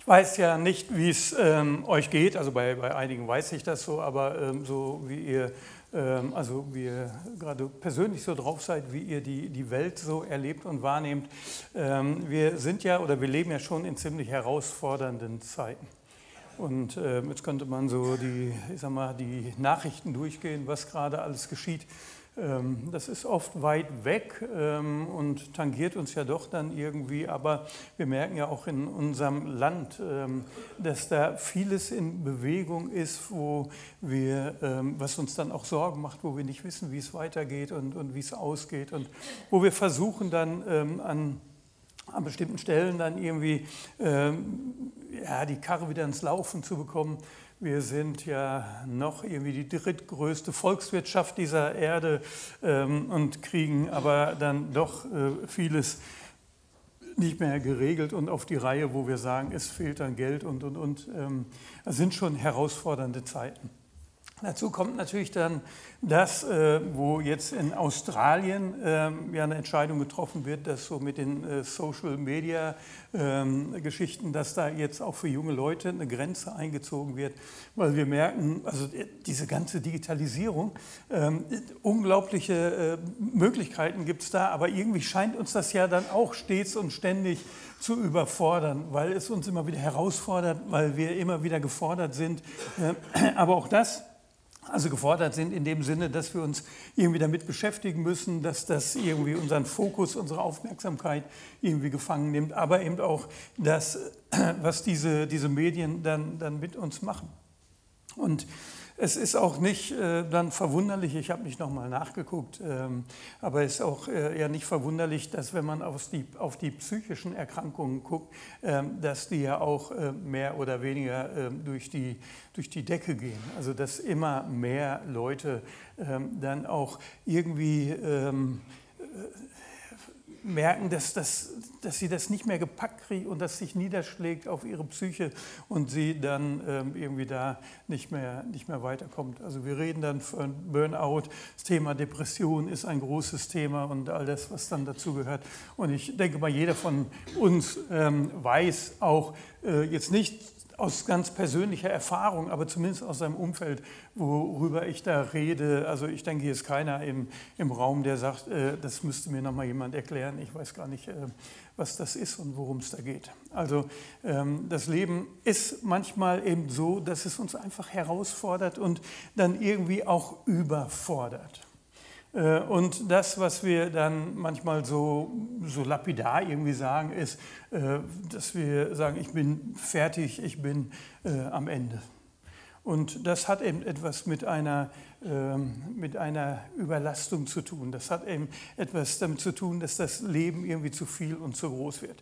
weiß ja nicht, wie es euch geht, also bei einigen weiß ich das so, aber so wie ihr, wie ihr gerade persönlich so drauf seid, wie ihr die Welt so erlebt und wahrnehmt. Wir sind ja oder wir leben ja schon in ziemlich herausfordernden Zeiten. Und jetzt könnte man so die Nachrichten durchgehen, was gerade alles geschieht. Das ist oft weit weg und tangiert uns ja doch dann irgendwie, aber wir merken ja auch in unserem Land, dass da vieles in Bewegung ist, wo wir, was uns dann auch Sorgen macht, wo wir nicht wissen, wie es weitergeht und wie es ausgeht und wo wir versuchen dann an bestimmten Stellen dann irgendwie die Karre wieder ins Laufen zu bekommen. Wir sind ja noch irgendwie die drittgrößte Volkswirtschaft dieser Erde und kriegen aber dann doch vieles nicht mehr geregelt und auf die Reihe, wo wir sagen, es fehlt dann Geld und. Das sind schon herausfordernde Zeiten. Dazu kommt natürlich dann das, wo jetzt in Australien eine Entscheidung getroffen wird, dass so mit den Social-Media-Geschichten, dass da jetzt auch für junge Leute eine Grenze eingezogen wird, weil wir merken, also diese ganze Digitalisierung, unglaubliche Möglichkeiten gibt es da, aber irgendwie scheint uns das ja dann auch stets und ständig zu überfordern, weil es uns immer wieder herausfordert, weil wir immer wieder gefordert sind, aber auch das, also gefordert sind in dem Sinne, dass wir uns irgendwie damit beschäftigen müssen, dass das irgendwie unseren Fokus, unsere Aufmerksamkeit irgendwie gefangen nimmt, aber eben auch das, was diese Medien dann mit uns machen. Und es ist auch nicht dann verwunderlich, ich habe nicht nochmal nachgeguckt, aber es ist auch eher nicht verwunderlich, dass wenn man auf die psychischen Erkrankungen guckt, dass die ja auch mehr oder weniger durch die Decke gehen. Also dass immer mehr Leute dann auch irgendwie merken, dass sie das nicht mehr gepackt kriegen und das sich niederschlägt auf ihre Psyche und sie dann irgendwie da nicht mehr weiterkommt. Also wir reden dann von Burnout, das Thema Depression ist ein großes Thema und all das, was dann dazu gehört. Und ich denke mal, jeder von uns weiß auch jetzt nicht aus ganz persönlicher Erfahrung, aber zumindest aus seinem Umfeld, worüber ich da rede. Also ich denke, hier ist keiner im Raum, der sagt, das müsste mir nochmal jemand erklären. Ich weiß gar nicht, was das ist und worum es da geht. Also das Leben ist manchmal eben so, dass es uns einfach herausfordert und dann irgendwie auch überfordert. Und das, was wir dann manchmal so lapidar irgendwie sagen, ist, dass wir sagen, ich bin fertig, ich bin am Ende. Und das hat eben etwas mit einer Überlastung zu tun. Das hat eben etwas damit zu tun, dass das Leben irgendwie zu viel und zu groß wird.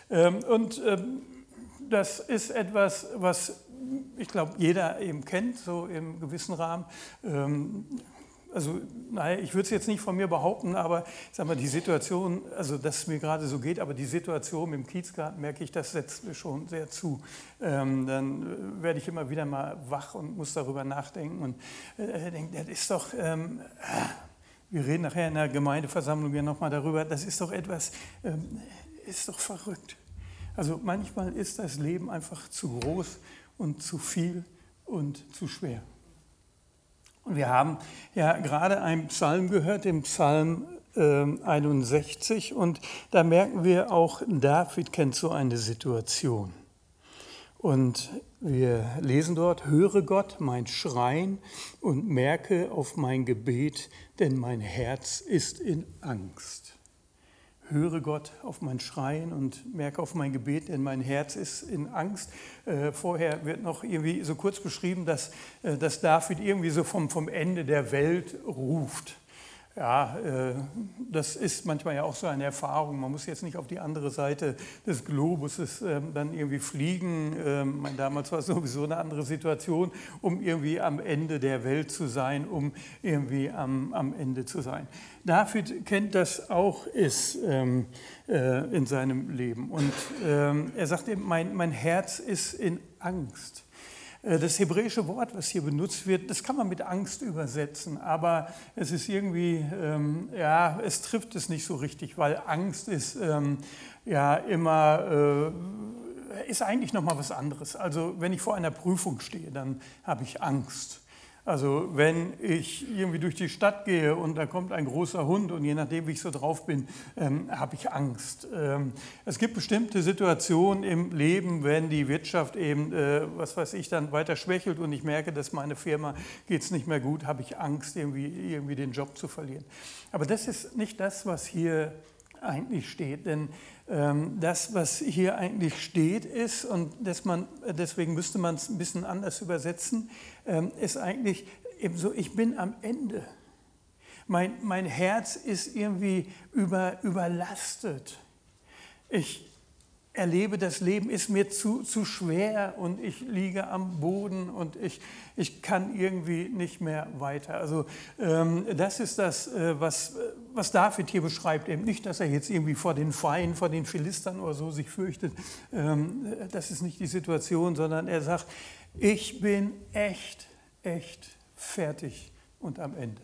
Das ist etwas, was ich glaube, jeder eben kennt, so im gewissen Rahmen. Also, ich würde es jetzt nicht von mir behaupten, aber ich sag mal, die Situation, also dass es mir gerade so geht, aber die Situation im Kiezgarten, merke ich, das setzt mir schon sehr zu. Dann werde ich immer wieder mal wach und muss darüber nachdenken und denke, das ist doch, wir reden nachher in der Gemeindeversammlung ja nochmal darüber, das ist doch etwas, ist doch verrückt. Also manchmal ist das Leben einfach zu groß und zu viel und zu schwer. Und wir haben ja gerade einen Psalm gehört, den Psalm 61, und da merken wir auch, David kennt so eine Situation. Und wir lesen dort, höre Gott mein Schreien und merke auf mein Gebet, denn mein Herz ist in Angst. Höre Gott auf mein Schreien und merke auf mein Gebet, denn mein Herz ist in Angst. Vorher wird noch irgendwie so kurz beschrieben, dass David irgendwie so vom Ende der Welt ruft. Ja, das ist manchmal ja auch so eine Erfahrung. Man muss jetzt nicht auf die andere Seite des Globus dann irgendwie fliegen. Damals war es sowieso eine andere Situation, um irgendwie am Ende der Welt zu sein, um irgendwie am Ende zu sein. David kennt das auch in seinem Leben. Und er sagt eben, mein Herz ist in Angst. Das hebräische Wort, was hier benutzt wird, das kann man mit Angst übersetzen, aber es ist irgendwie, es trifft es nicht so richtig, weil Angst ist immer ist eigentlich nochmal was anderes. Also wenn ich vor einer Prüfung stehe, dann habe ich Angst. Also wenn ich irgendwie durch die Stadt gehe und da kommt ein großer Hund und je nachdem, wie ich so drauf bin, habe ich Angst. Es gibt bestimmte Situationen im Leben, wenn die Wirtschaft eben, was weiß ich, dann weiter schwächelt und ich merke, dass meine Firma geht es nicht mehr gut, habe ich Angst, irgendwie den Job zu verlieren. Aber das ist nicht das, was hier eigentlich steht, denn das, was hier eigentlich steht, ist, und deswegen müsste man es ein bisschen anders übersetzen, ist eigentlich eben so, ich bin am Ende. Mein Herz ist irgendwie überlastet. Ich erlebe, das Leben ist mir zu schwer und ich liege am Boden und ich kann irgendwie nicht mehr weiter. Also das ist das, was David hier beschreibt. Eben nicht, dass er jetzt irgendwie vor den Feinden, vor den Philistern oder so sich fürchtet. Das ist nicht die Situation, sondern er sagt, ich bin echt fertig und am Ende.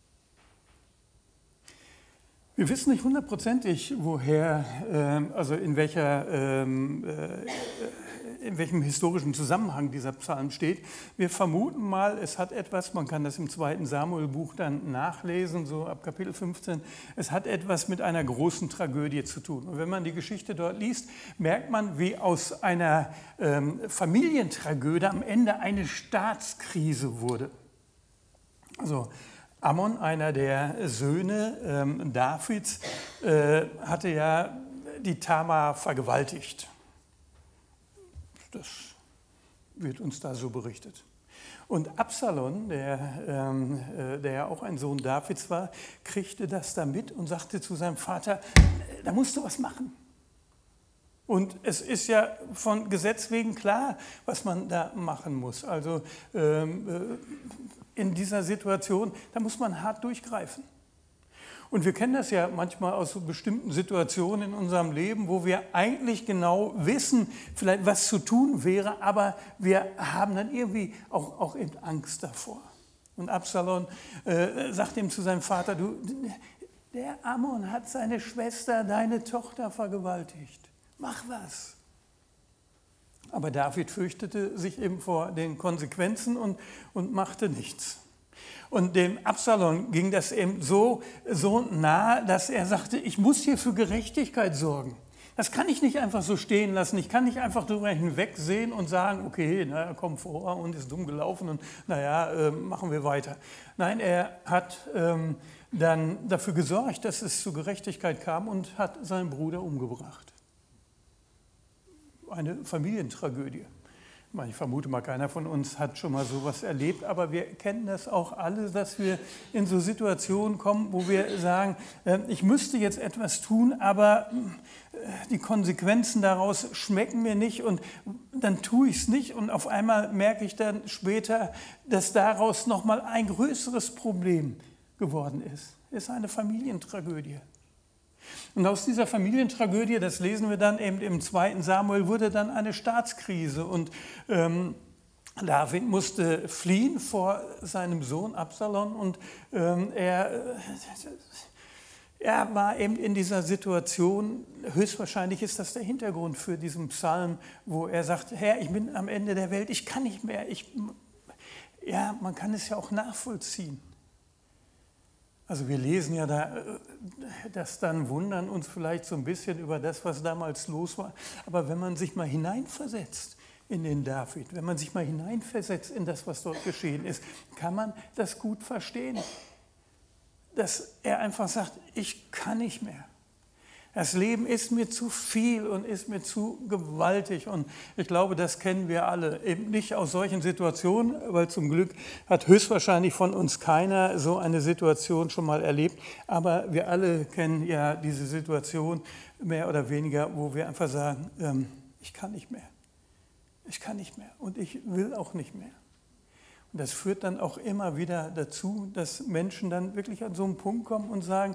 Wir wissen nicht hundertprozentig, woher, also in welchem historischen Zusammenhang dieser Psalm steht. Wir vermuten mal, es hat etwas, man kann das im 2. Samuel-Buch dann nachlesen, so ab Kapitel 15, es hat etwas mit einer großen Tragödie zu tun. Und wenn man die Geschichte dort liest, merkt man, wie aus einer Familientragödie am Ende eine Staatskrise wurde. Also Ammon, einer der Söhne Davids, hatte ja die Tamar vergewaltigt. Das wird uns da so berichtet. Und Absalom, der ja auch ein Sohn Davids war, kriegte das da mit und sagte zu seinem Vater, da musst du was machen. Und es ist ja von Gesetz wegen klar, was man da machen muss. Also in dieser Situation, da muss man hart durchgreifen. Und wir kennen das ja manchmal aus so bestimmten Situationen in unserem Leben, wo wir eigentlich genau wissen, vielleicht was zu tun wäre, aber wir haben dann irgendwie auch eben Angst davor. Und Absalom sagt ihm zu seinem Vater, der Ammon hat seine Schwester, deine Tochter vergewaltigt. Mach was. Aber David fürchtete sich eben vor den Konsequenzen und machte nichts. Und dem Absalom ging das eben so nah, dass er sagte, ich muss hier für Gerechtigkeit sorgen. Das kann ich nicht einfach so stehen lassen. Ich kann nicht einfach darüber hinwegsehen und sagen, okay, na, komm vor und ist dumm gelaufen und naja, machen wir weiter. Nein, er hat dann dafür gesorgt, dass es zu Gerechtigkeit kam und hat seinen Bruder umgebracht. Eine Familientragödie. Ich vermute mal, keiner von uns hat schon mal sowas erlebt, aber wir kennen das auch alle, dass wir in so Situationen kommen, wo wir sagen, ich müsste jetzt etwas tun, aber die Konsequenzen daraus schmecken mir nicht und dann tue ich es nicht und auf einmal merke ich dann später, dass daraus nochmal ein größeres Problem geworden ist. Es ist eine Familientragödie. Und aus dieser Familientragödie, das lesen wir dann eben im 2. Samuel, wurde dann eine Staatskrise und David musste fliehen vor seinem Sohn Absalom und er war eben in dieser Situation, höchstwahrscheinlich ist das der Hintergrund für diesen Psalm, wo er sagt, Herr, ich bin am Ende der Welt, ich kann nicht mehr. Man kann es ja auch nachvollziehen. Also wir lesen ja das dann, wundern uns vielleicht so ein bisschen über das, was damals los war. Aber wenn man sich mal hineinversetzt in den David, wenn man sich mal hineinversetzt in das, was dort geschehen ist, kann man das gut verstehen. Dass er einfach sagt, ich kann nicht mehr. Das Leben ist mir zu viel und ist mir zu gewaltig. Und ich glaube, das kennen wir alle. Eben nicht aus solchen Situationen, weil zum Glück hat höchstwahrscheinlich von uns keiner so eine Situation schon mal erlebt. Aber wir alle kennen ja diese Situation mehr oder weniger, wo wir einfach sagen, ich kann nicht mehr. Ich kann nicht mehr und ich will auch nicht mehr. Und das führt dann auch immer wieder dazu, dass Menschen dann wirklich an so einen Punkt kommen und sagen,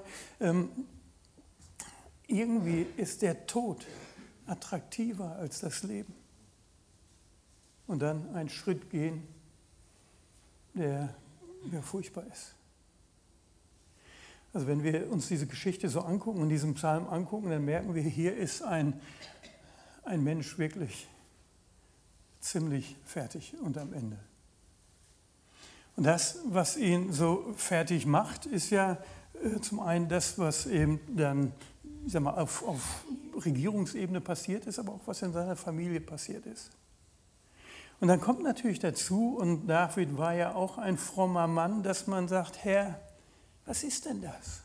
irgendwie ist der Tod attraktiver als das Leben. Und dann einen Schritt gehen, der furchtbar ist. Also wenn wir uns diese Geschichte so angucken und diesen Psalm angucken, dann merken wir, hier ist ein ein Mensch wirklich ziemlich fertig und am Ende. Und das, was ihn so fertig macht, ist ja zum einen das, was eben dann, ich sag mal, auf Regierungsebene passiert ist, aber auch was in seiner Familie passiert ist. Und dann kommt natürlich dazu, und David war ja auch ein frommer Mann, dass man sagt, Herr, was ist denn das?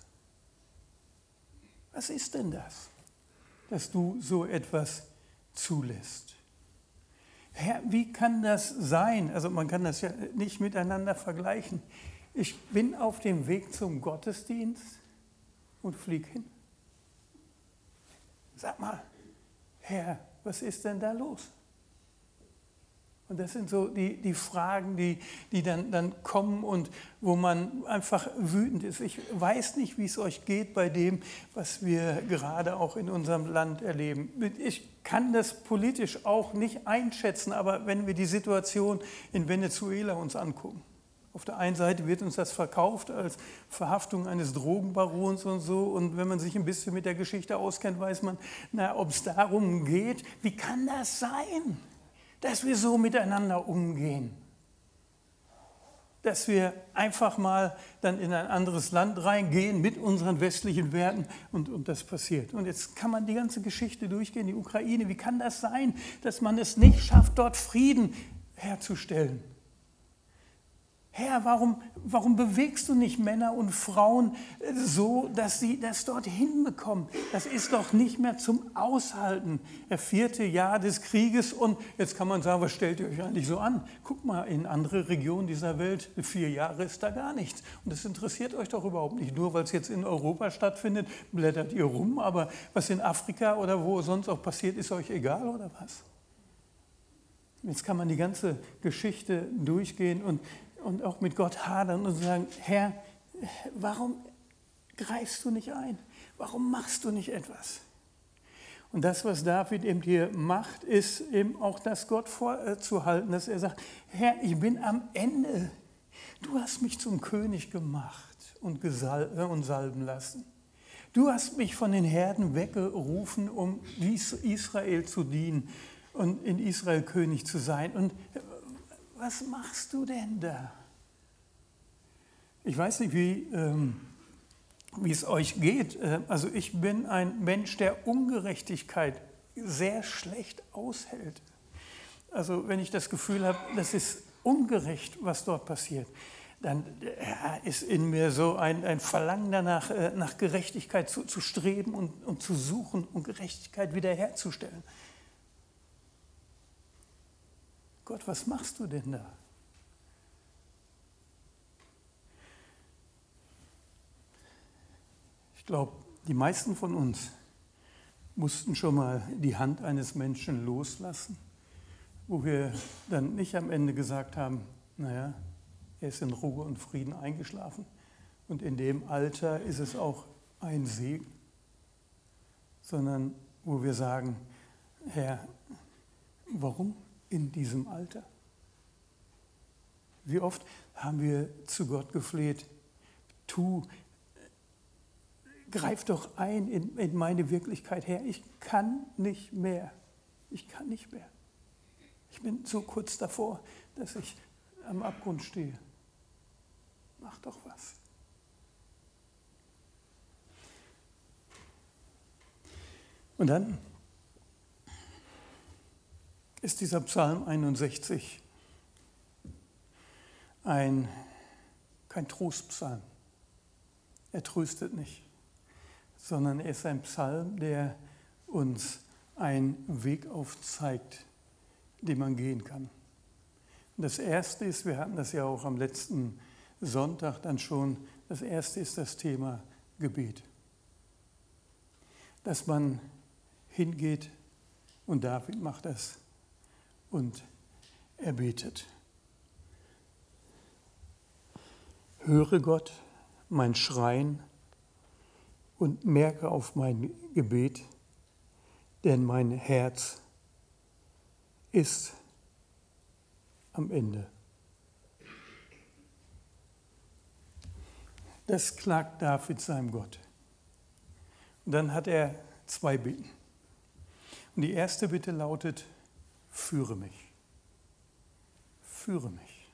Was ist denn das, dass du so etwas zulässt? Herr, wie kann das sein? Also man kann das ja nicht miteinander vergleichen. Ich bin auf dem Weg zum Gottesdienst und fliege hin. Sag mal, Herr, was ist denn da los? Und das sind so die Fragen, die dann kommen und wo man einfach wütend ist. Ich weiß nicht, wie es euch geht bei dem, was wir gerade auch in unserem Land erleben. Ich kann das politisch auch nicht einschätzen, aber wenn wir die Situation in Venezuela uns angucken, auf der einen Seite wird uns das verkauft als Verhaftung eines Drogenbarons und so. Und wenn man sich ein bisschen mit der Geschichte auskennt, weiß man, ob es darum geht, wie kann das sein, dass wir so miteinander umgehen? Dass wir einfach mal dann in ein anderes Land reingehen mit unseren westlichen Werten und das passiert. Und jetzt kann man die ganze Geschichte durchgehen, die Ukraine. Wie kann das sein, dass man es nicht schafft, dort Frieden herzustellen? Herr, warum bewegst du nicht Männer und Frauen so, dass sie das dort hinbekommen? Das ist doch nicht mehr zum Aushalten. Das 4. Jahr des Krieges und jetzt kann man sagen, was stellt ihr euch eigentlich so an? Guck mal, in andere Regionen dieser Welt, 4 Jahre ist da gar nichts. Und das interessiert euch doch überhaupt nicht. Nur weil es jetzt in Europa stattfindet, blättert ihr rum, aber was in Afrika oder wo sonst auch passiert, ist euch egal oder was? Jetzt kann man die ganze Geschichte durchgehen und auch mit Gott hadern und sagen, Herr, warum greifst du nicht ein? Warum machst du nicht etwas? Und das, was David eben hier macht, ist eben auch das Gott vorzuhalten, dass er sagt, Herr, ich bin am Ende. Du hast mich zum König gemacht und salben lassen. Du hast mich von den Herden weggerufen, um Israel zu dienen und in Israel König zu sein. Und was machst du denn da? Ich weiß nicht, wie es euch geht. Also ich bin ein Mensch, der Ungerechtigkeit sehr schlecht aushält. Also wenn ich das Gefühl habe, das ist ungerecht, was dort passiert, dann ist in mir so ein Verlangen danach, nach Gerechtigkeit zu streben und zu suchen und Gerechtigkeit wiederherzustellen. Gott, was machst du denn da? Ich glaube, die meisten von uns mussten schon mal die Hand eines Menschen loslassen, wo wir dann nicht am Ende gesagt haben, naja, er ist in Ruhe und Frieden eingeschlafen. Und in dem Alter ist es auch ein Segen, sondern wo wir sagen, Herr, warum in diesem Alter? Wie oft haben wir zu Gott gefleht, greif doch ein in meine Wirklichkeit, Herr, ich kann nicht mehr. Ich kann nicht mehr. Ich bin so kurz davor, dass ich am Abgrund stehe. Mach doch was. Und dann ist dieser Psalm 61 kein Trostpsalm. Er tröstet nicht, sondern er ist ein Psalm, der uns einen Weg aufzeigt, den man gehen kann. Und das Erste ist, wir hatten das ja auch am letzten Sonntag dann schon, das Erste ist das Thema Gebet. Dass man hingeht und David macht das und er betet. Höre Gott mein Schreien und merke auf mein Gebet, denn mein Herz ist am Ende. Das klagt David seinem Gott. Und dann hat er 2 Bitten. Und die erste Bitte lautet, führe mich. Führe mich.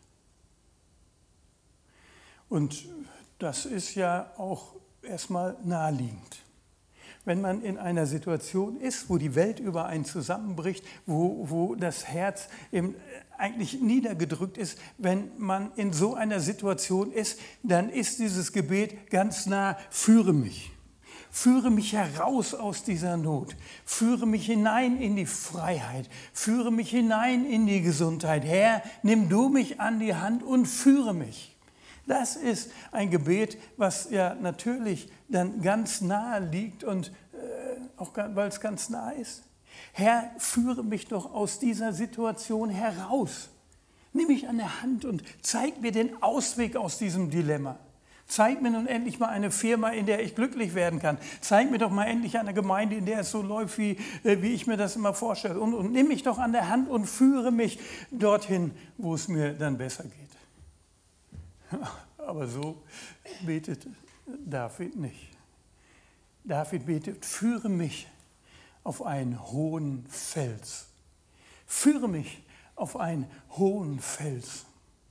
Und das ist ja auch erstmal naheliegend. Wenn man in einer Situation ist, wo die Welt über einen zusammenbricht, wo das Herz eben eigentlich niedergedrückt ist, wenn man in so einer Situation ist, dann ist dieses Gebet ganz nah, führe mich. Führe mich heraus aus dieser Not. Führe mich hinein in die Freiheit. Führe mich hinein in die Gesundheit. Herr, nimm du mich an die Hand und führe mich. Das ist ein Gebet, was ja natürlich dann ganz nahe liegt und auch weil es ganz nah ist. Herr, führe mich doch aus dieser Situation heraus. Nimm mich an der Hand und zeig mir den Ausweg aus diesem Dilemma. Zeig mir nun endlich mal eine Firma, in der ich glücklich werden kann. Zeig mir doch mal endlich eine Gemeinde, in der es so läuft, wie ich mir das immer vorstelle. Und nimm mich doch an der Hand und führe mich dorthin, wo es mir dann besser geht. Aber so betet David nicht. David betet, führe mich auf einen hohen Fels. Führe mich auf einen hohen Fels.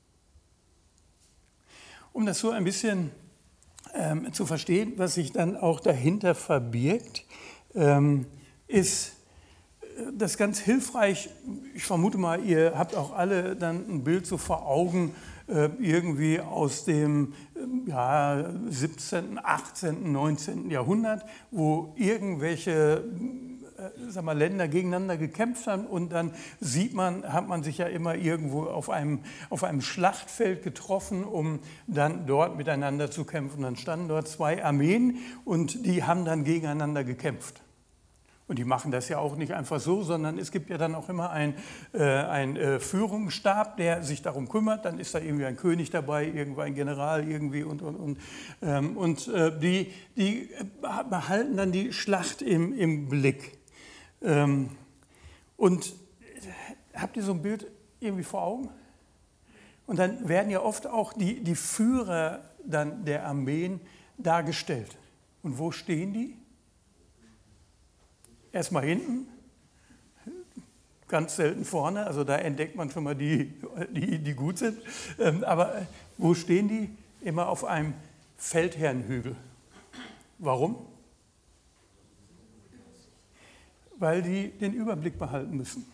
Um das so ein bisschen zu verstehen, was sich dann auch dahinter verbirgt, ist das ganz hilfreich. Ich vermute mal, ihr habt auch alle dann ein Bild so vor Augen, irgendwie aus dem 17., 18., 19. Jahrhundert, wo irgendwelche Länder gegeneinander gekämpft haben und dann hat man sich ja immer irgendwo auf einem Schlachtfeld getroffen, um dann dort miteinander zu kämpfen. Dann standen dort zwei Armeen und die haben dann gegeneinander gekämpft. Und die machen das ja auch nicht einfach so, sondern es gibt ja dann auch immer einen Führungsstab, der sich darum kümmert. Dann ist da irgendwie ein König dabei, irgendwo ein General irgendwie und die behalten dann die Schlacht im Blick. Und habt ihr so ein Bild irgendwie vor Augen? Und dann werden ja oft auch die Führer dann der Armeen dargestellt. Und wo stehen die? Erstmal hinten, ganz selten vorne, also da entdeckt man schon mal die gut sind. Aber wo stehen die? Immer auf einem Feldherrnhügel. Warum? Weil die den Überblick behalten müssen.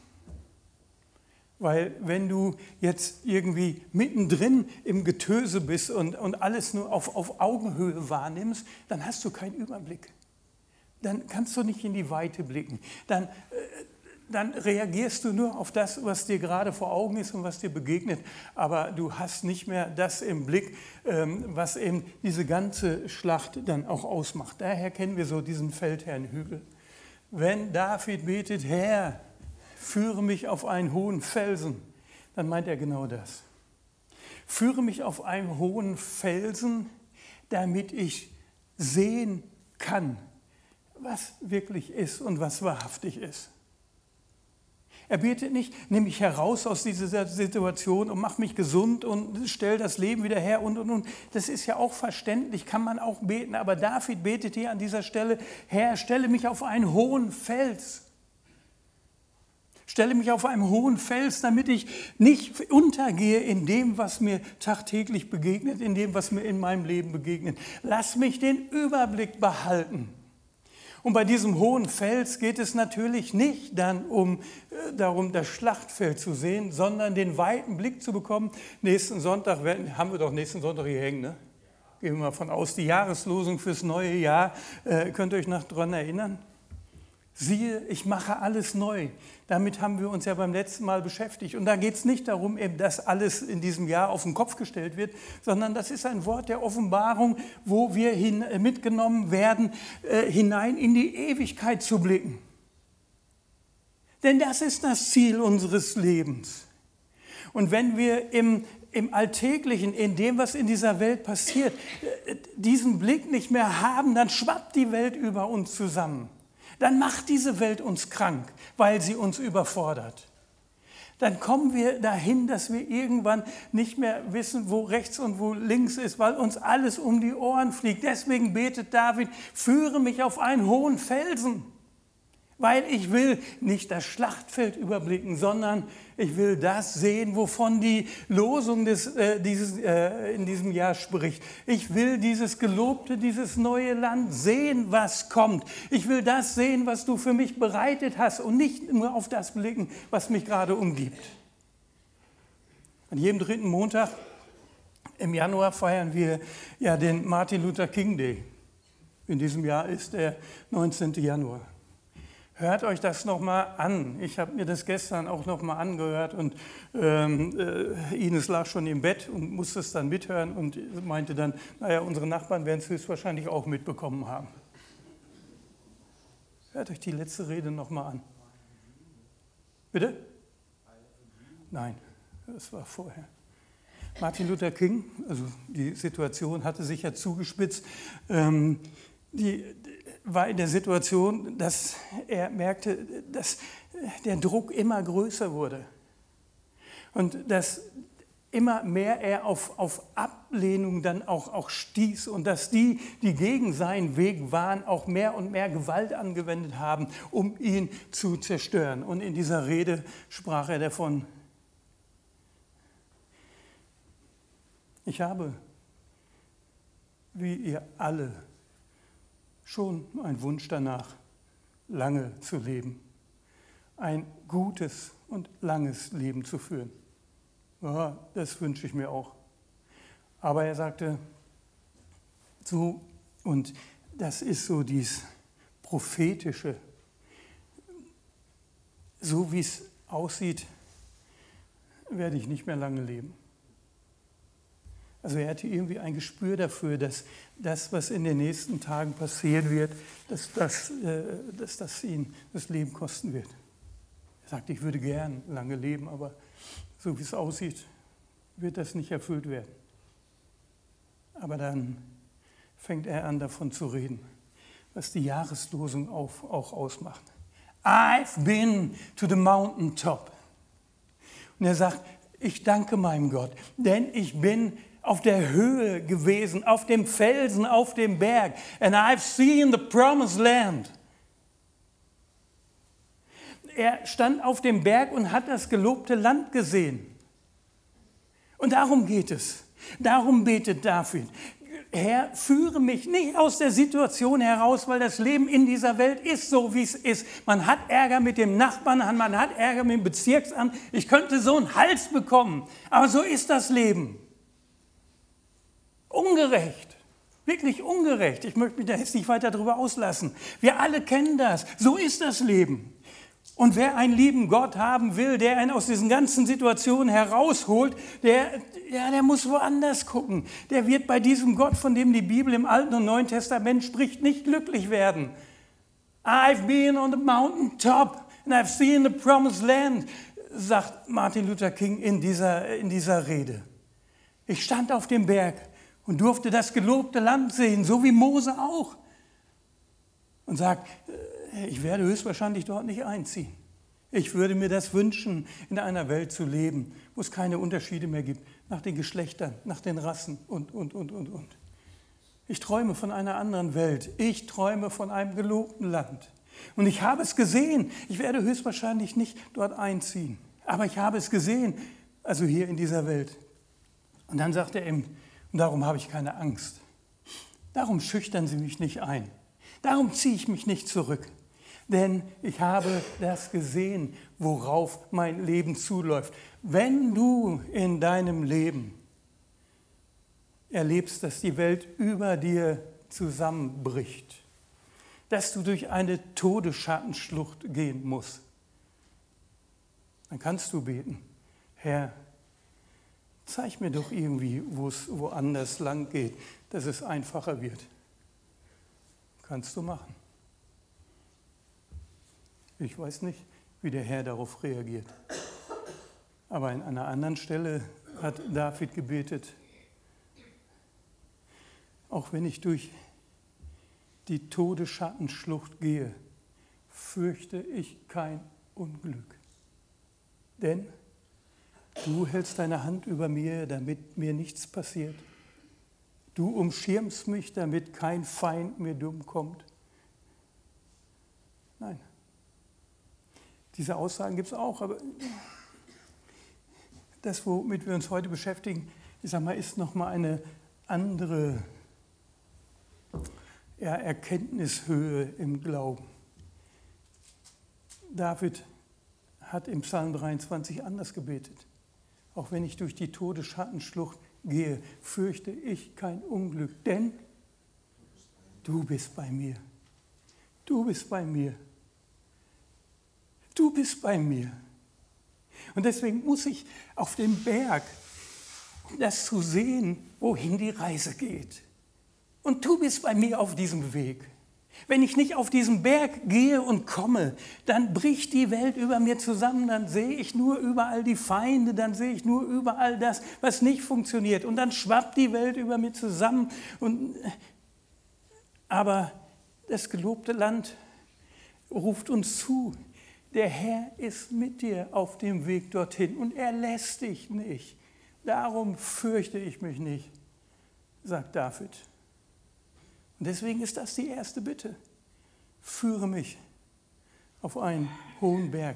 Weil wenn du jetzt irgendwie mittendrin im Getöse bist und alles nur auf Augenhöhe wahrnimmst, dann hast du keinen Überblick. Dann kannst du nicht in die Weite blicken. Dann reagierst du nur auf das, was dir gerade vor Augen ist und was dir begegnet. Aber du hast nicht mehr das im Blick, was eben diese ganze Schlacht dann auch ausmacht. Daher kennen wir so diesen Feldherrnhügel. Wenn David betet, Herr, führe mich auf einen hohen Felsen, dann meint er genau das. Führe mich auf einen hohen Felsen, damit ich sehen kann, was wirklich ist und was wahrhaftig ist. Er betet nicht, nimm mich heraus aus dieser Situation und mach mich gesund und stell das Leben wieder her und. Das ist ja auch verständlich, kann man auch beten. Aber David betet hier an dieser Stelle, Herr, stelle mich auf einen hohen Fels. Stelle mich auf einen hohen Fels, damit ich nicht untergehe in dem, was mir tagtäglich begegnet, in dem, was mir in meinem Leben begegnet. Lass mich den Überblick behalten. Und bei diesem hohen Fels geht es natürlich nicht dann darum, das Schlachtfeld zu sehen, sondern den weiten Blick zu bekommen. Nächsten Sonntag, haben wir doch nächsten Sonntag hier hängen, ne? Gehen wir mal von aus, die Jahreslosung fürs neue Jahr. Könnt ihr euch noch daran erinnern? Siehe, ich mache alles neu. Damit haben wir uns ja beim letzten Mal beschäftigt. Und da geht es nicht darum, eben, dass alles in diesem Jahr auf den Kopf gestellt wird, sondern das ist ein Wort der Offenbarung, wo wir mitgenommen werden, hinein in die Ewigkeit zu blicken. Denn das ist das Ziel unseres Lebens. Und wenn wir im Alltäglichen, in dem, was in dieser Welt passiert, diesen Blick nicht mehr haben, dann schwappt die Welt über uns zusammen. Dann macht diese Welt uns krank, weil sie uns überfordert. Dann kommen wir dahin, dass wir irgendwann nicht mehr wissen, wo rechts und wo links ist, weil uns alles um die Ohren fliegt. Deswegen betet David, führe mich auf einen hohen Felsen. Weil ich will nicht das Schlachtfeld überblicken, sondern ich will das sehen, wovon die Losung in diesem Jahr spricht. Ich will dieses gelobte, dieses neue Land sehen, was kommt. Ich will das sehen, was du für mich bereitet hast und nicht nur auf das blicken, was mich gerade umgibt. An jedem 3. Montag im Januar feiern wir ja den Martin Luther King Day. In diesem Jahr ist der 19. Januar. Hört euch das nochmal an. Ich habe mir das gestern auch nochmal angehört und Ines lag schon im Bett und musste es dann mithören und meinte dann, naja, unsere Nachbarn werden es höchstwahrscheinlich auch mitbekommen haben. Hört euch die letzte Rede nochmal an. Bitte? Nein, das war vorher. Martin Luther King, also die Situation hatte sich ja zugespitzt, war in der Situation, dass er merkte, dass der Druck immer größer wurde und dass immer mehr er auf Ablehnung dann auch stieß und dass die gegen seinen Weg waren, auch mehr und mehr Gewalt angewendet haben, um ihn zu zerstören. Und in dieser Rede sprach er davon: Ich habe, wie ihr alle, schon einen Wunsch danach, lange zu leben, ein gutes und langes Leben zu führen. Ja, das wünsche ich mir auch. Aber er sagte, so, und das ist so dieses Prophetische, so wie es aussieht, werde ich nicht mehr lange leben. Also er hatte irgendwie ein Gespür dafür, dass das, was in den nächsten Tagen passieren wird, dass das ihn das Leben kosten wird. Er sagte, ich würde gern lange leben, aber so wie es aussieht, wird das nicht erfüllt werden. Aber dann fängt er an, davon zu reden, was die Jahreslosung auch ausmacht. I've been to the mountain top. Und er sagt, ich danke meinem Gott, denn ich bin auf der Höhe gewesen, auf dem Felsen, auf dem Berg. And I've seen the promised land. Er stand auf dem Berg und hat das gelobte Land gesehen. Und darum geht es. Darum betet David. Herr, führe mich nicht aus der Situation heraus, weil das Leben in dieser Welt ist so, wie es ist. Man hat Ärger mit dem Nachbarn, man hat Ärger mit dem Bezirksamt. Ich könnte so einen Hals bekommen, aber so ist das Leben. Ungerecht, wirklich ungerecht. Ich möchte mich da jetzt nicht weiter darüber auslassen. Wir alle kennen das. So ist das Leben. Und wer einen lieben Gott haben will, der einen aus diesen ganzen Situationen herausholt, der muss woanders gucken. Der wird bei diesem Gott, von dem die Bibel im Alten und Neuen Testament spricht, nicht glücklich werden. I've been on the mountain top and I've seen the promised land, sagt Martin Luther King in dieser Rede. Ich stand auf dem Berg und durfte das gelobte Land sehen, so wie Mose auch. Und sagt, ich werde höchstwahrscheinlich dort nicht einziehen. Ich würde mir das wünschen, in einer Welt zu leben, wo es keine Unterschiede mehr gibt, nach den Geschlechtern, nach den Rassen und. Ich träume von einer anderen Welt. Ich träume von einem gelobten Land. Und ich habe es gesehen. Ich werde höchstwahrscheinlich nicht dort einziehen. Aber ich habe es gesehen, also hier in dieser Welt. Und dann sagt er ihm, und darum habe ich keine Angst. Darum schüchtern Sie mich nicht ein. Darum ziehe ich mich nicht zurück. Denn ich habe das gesehen, worauf mein Leben zuläuft. Wenn du in deinem Leben erlebst, dass die Welt über dir zusammenbricht, dass du durch eine Todesschattenschlucht gehen musst, dann kannst du beten, Herr, zeig mir doch irgendwie, wo es woanders lang geht, dass es einfacher wird. Kannst du machen. Ich weiß nicht, wie der Herr darauf reagiert. Aber an einer anderen Stelle hat David gebetet, auch wenn ich durch die Todesschattenschlucht gehe, fürchte ich kein Unglück. Denn du hältst deine Hand über mir, damit mir nichts passiert. Du umschirmst mich, damit kein Feind mir dumm kommt. Nein, Diese Aussagen gibt es auch, aber das, womit wir uns heute beschäftigen, ich sag mal, ist nochmal eine andere Erkenntnishöhe im Glauben. David hat im Psalm 23 anders gebetet. Auch wenn ich durch die Todesschattenschlucht gehe, fürchte ich kein Unglück, denn du bist bei mir. Du bist bei mir. Du bist bei mir. Und deswegen muss ich auf den Berg, um das zu sehen, wohin die Reise geht. Und du bist bei mir auf diesem Weg. Wenn ich nicht auf diesen Berg gehe und komme, dann bricht die Welt über mir zusammen, dann sehe ich nur überall die Feinde, dann sehe ich nur überall das, was nicht funktioniert. Und dann schwappt die Welt über mir zusammen. Aber das gelobte Land ruft uns zu. Der Herr ist mit dir auf dem Weg dorthin und er lässt dich nicht. Darum fürchte ich mich nicht, sagt David. Und deswegen ist das die erste Bitte. Führe mich auf einen hohen Berg.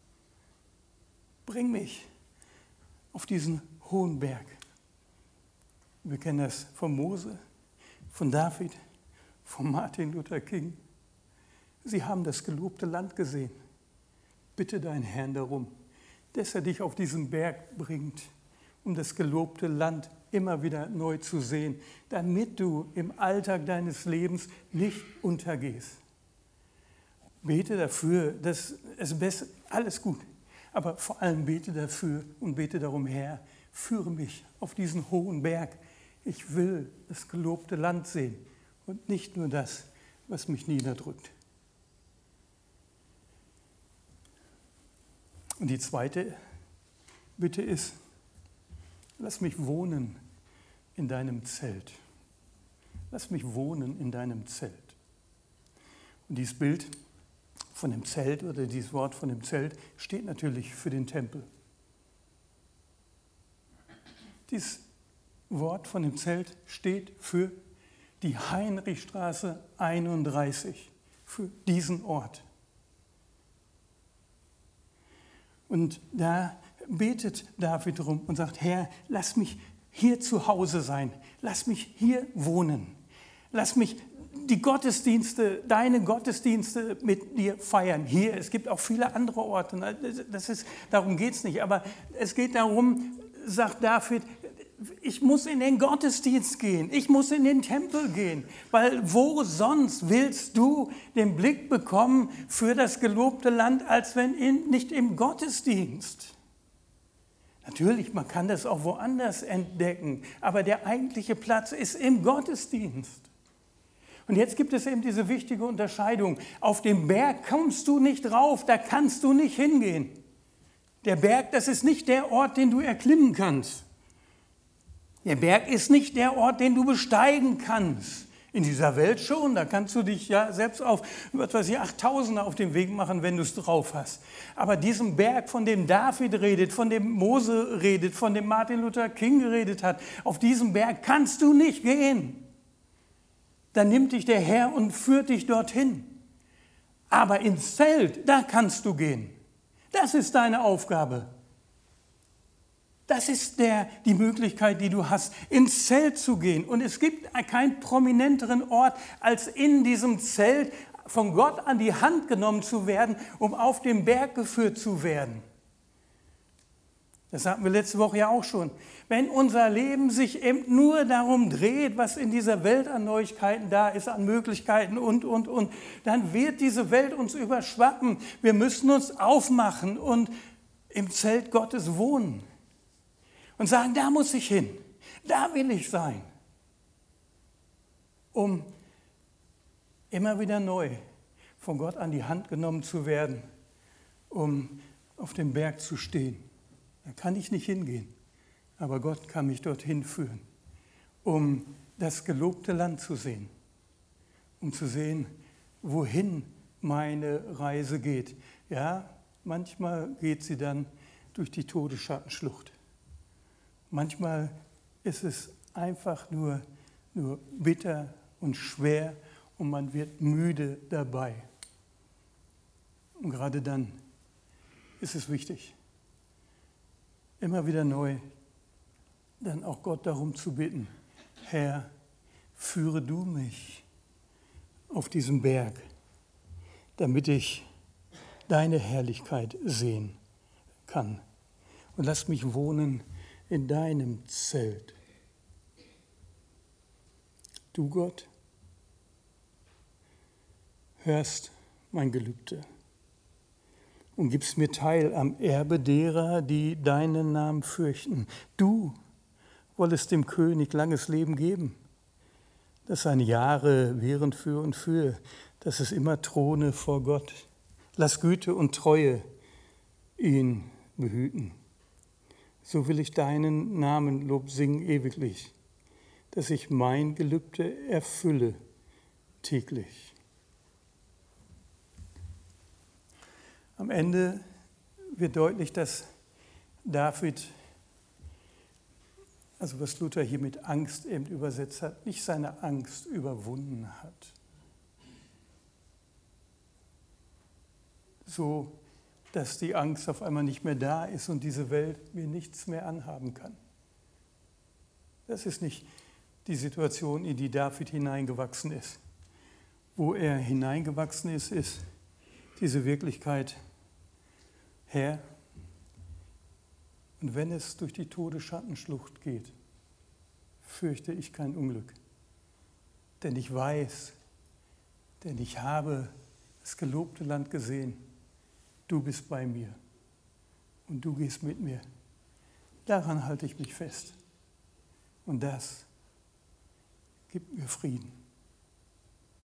Bring mich auf diesen hohen Berg. Wir kennen das von Mose, von David, von Martin Luther King. Sie haben das gelobte Land gesehen. Bitte deinen Herrn darum, dass er dich auf diesen Berg bringt, um das gelobte Land immer wieder neu zu sehen, damit du im Alltag deines Lebens nicht untergehst. Bete dafür, dass es besser, alles gut, aber vor allem bete dafür und bete darum, Herr, führe mich auf diesen hohen Berg. Ich will das gelobte Land sehen und nicht nur das, was mich niederdrückt. Und die zweite Bitte ist, lass mich wohnen in deinem Zelt. Lass mich wohnen in deinem Zelt. Und dieses Bild von dem Zelt oder dieses Wort von dem Zelt steht natürlich für den Tempel. Dieses Wort von dem Zelt steht für die Heinrichstraße 31, für diesen Ort. Und da betet David drum und sagt, Herr, lass mich hier zu Hause sein, lass mich hier wohnen, lass mich die Gottesdienste, deine Gottesdienste mit dir feiern. Hier, es gibt auch viele andere Orte, darum geht es nicht, aber es geht darum, sagt David, ich muss in den Gottesdienst gehen, ich muss in den Tempel gehen, weil wo sonst willst du den Blick bekommen für das gelobte Land, als wenn nicht im Gottesdienst? Natürlich, man kann das auch woanders entdecken, aber der eigentliche Platz ist im Gottesdienst. Und jetzt gibt es eben diese wichtige Unterscheidung. Auf den Berg kommst du nicht rauf, da kannst du nicht hingehen. Der Berg, das ist nicht der Ort, den du erklimmen kannst. Der Berg ist nicht der Ort, den du besteigen kannst. In dieser Welt schon, da kannst du dich ja selbst auf, 8000er auf den Weg machen, wenn du es drauf hast. Aber diesen Berg, von dem David redet, von dem Mose redet, von dem Martin Luther King geredet hat, auf diesen Berg kannst du nicht gehen. Dann nimmt dich der Herr und führt dich dorthin. Aber ins Zelt, da kannst du gehen. Das ist deine Aufgabe. Das ist die Möglichkeit, die du hast, ins Zelt zu gehen. Und es gibt keinen prominenteren Ort, als in diesem Zelt von Gott an die Hand genommen zu werden, um auf den Berg geführt zu werden. Das hatten wir letzte Woche ja auch schon. Wenn unser Leben sich eben nur darum dreht, was in dieser Welt an Neuigkeiten da ist, an Möglichkeiten und, dann wird diese Welt uns überschwappen. Wir müssen uns aufmachen und im Zelt Gottes wohnen. Und sagen, da muss ich hin, da will ich sein, um immer wieder neu von Gott an die Hand genommen zu werden, um auf dem Berg zu stehen. Da kann ich nicht hingehen, aber Gott kann mich dorthin führen, um das gelobte Land zu sehen, um zu sehen, wohin meine Reise geht. Ja, manchmal geht sie dann durch die Todesschattenschlucht. Manchmal ist es einfach nur bitter und schwer und man wird müde dabei. Und gerade dann ist es wichtig, immer wieder neu dann auch Gott darum zu bitten, Herr, führe du mich auf diesen Berg, damit ich deine Herrlichkeit sehen kann. Und lass mich wohnen in deinem Zelt. Du Gott, hörst mein Gelübde und gibst mir teil am Erbe derer, die deinen Namen fürchten. Du wollest dem König langes Leben geben, dass seine Jahre währen für und für, dass es immer throne vor Gott. Lass Güte und Treue ihn behüten. So will ich deinen Namen Lob singen ewiglich, dass ich mein Gelübde erfülle täglich. Am Ende wird deutlich, dass David, also was Luther hier mit Angst eben übersetzt hat, nicht seine Angst überwunden hat. So, dass die Angst auf einmal nicht mehr da ist und diese Welt mir nichts mehr anhaben kann. Das ist nicht die Situation, in die David hineingewachsen ist. Wo er hineingewachsen ist, ist diese Wirklichkeit, Herr, und wenn es durch die Todesschattenschlucht geht, fürchte ich kein Unglück. Denn ich weiß, denn ich habe das gelobte Land gesehen. Du bist bei mir und du gehst mit mir. Daran halte ich mich fest. Und das gibt mir Frieden.